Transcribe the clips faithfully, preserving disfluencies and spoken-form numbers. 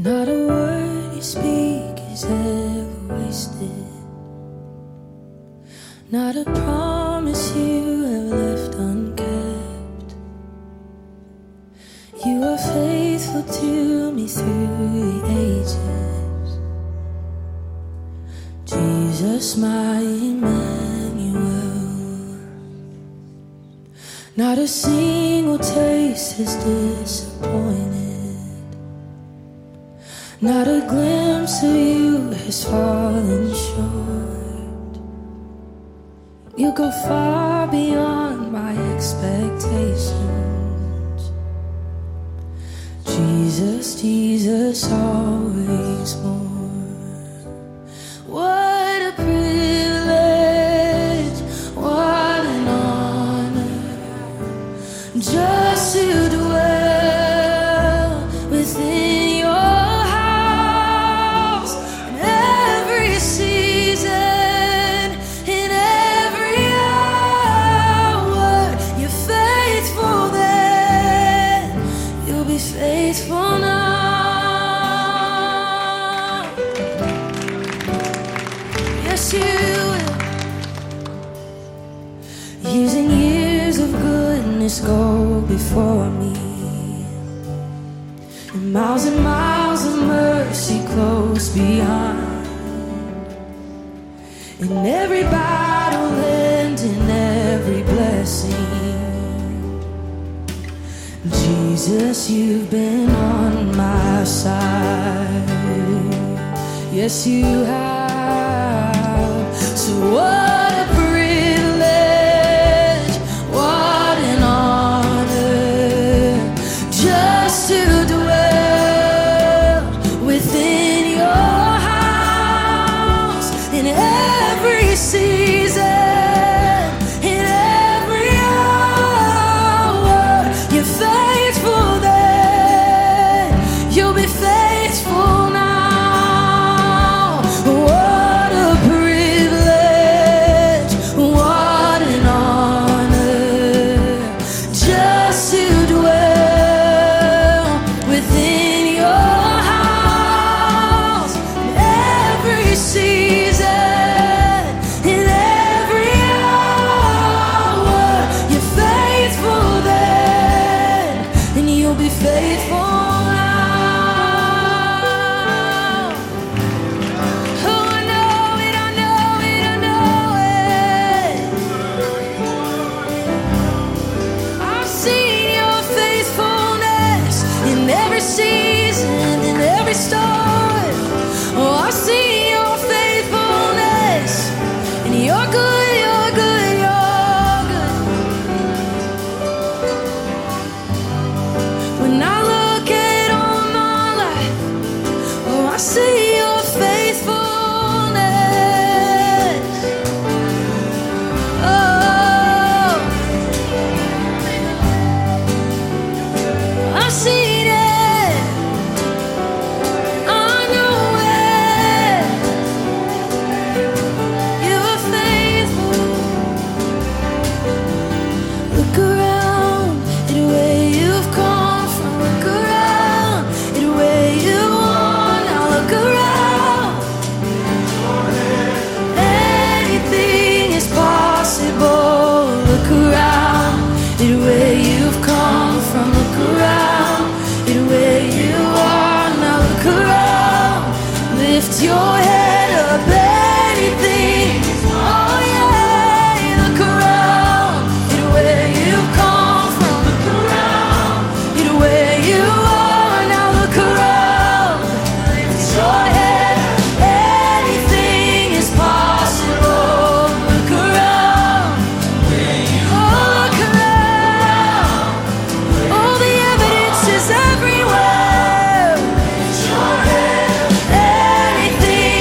Not a word you speak is ever wasted. Not a promise you have left unkept. You are faithful to me through the ages. Jesus, my Emmanuel. Not a single taste has disappointed. Not a glimpse of you has fallen short. You go far beyond my expectations. Jesus, Jesus, always more. What a privilege, what an honor, just to dwell within your faithful now. Yes, you will. Years and years of goodness go before me, and miles and miles of mercy close behind. In every battle and in every blessing, Jesus, you've been on my side. Yes, you have. So what a privilege, what an honor, just to dwell within your house in every season. Your head up, anything. Oh yeah, look around at where you've come from. Look around at where you are now. Look around, lift your head up, anything is possible. Look around, oh look around, all the evidence is everywhere. Lift your head up, anything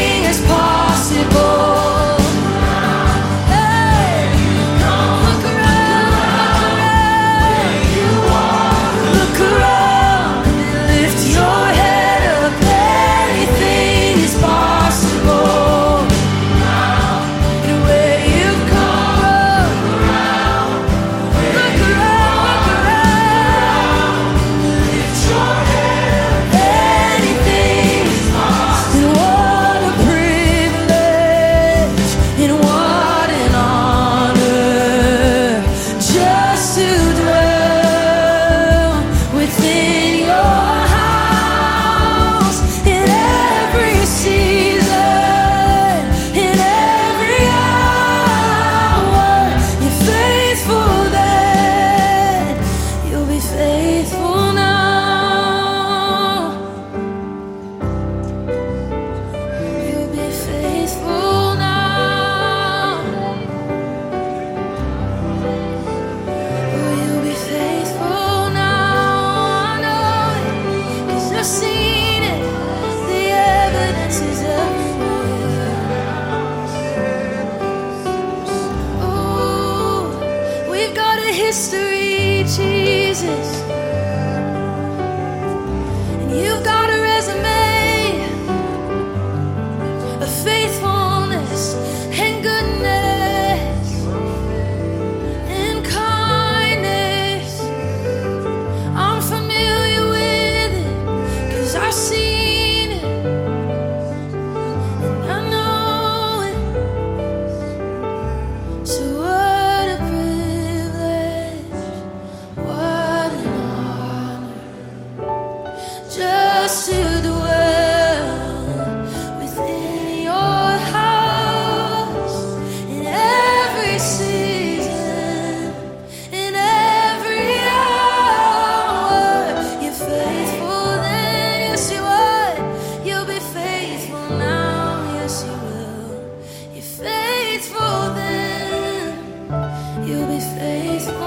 you'll be faithful.